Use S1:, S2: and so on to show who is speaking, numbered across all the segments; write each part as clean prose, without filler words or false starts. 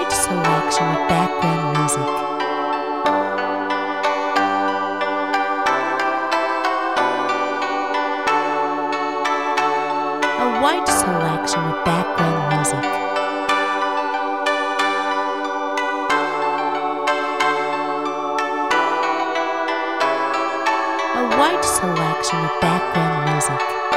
S1: wide selection of background music. A wide selection of background music. A wide selection of background music.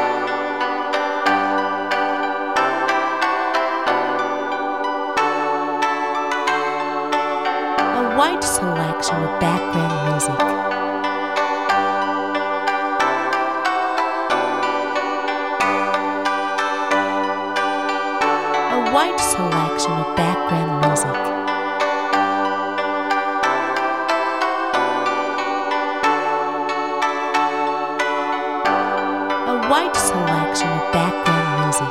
S1: A wide selection of background music. A wide selection of background music. A wide selection of background music.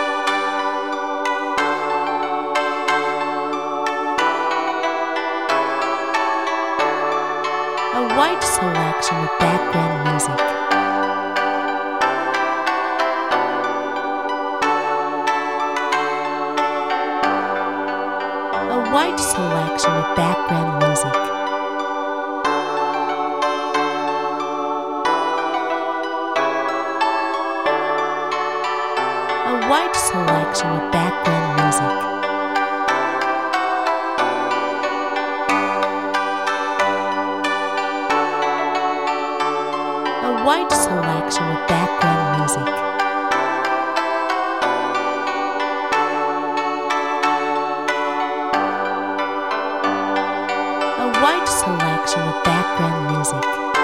S1: A wide selection of background music. A wide selection of background music. A wide selection of background music. A wide selection of background music. A wide selection of background music.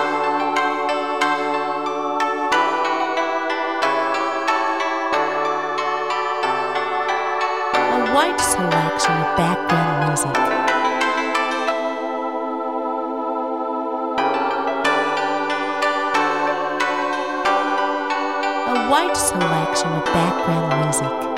S1: A wide selection of background music. A wide selection of background music.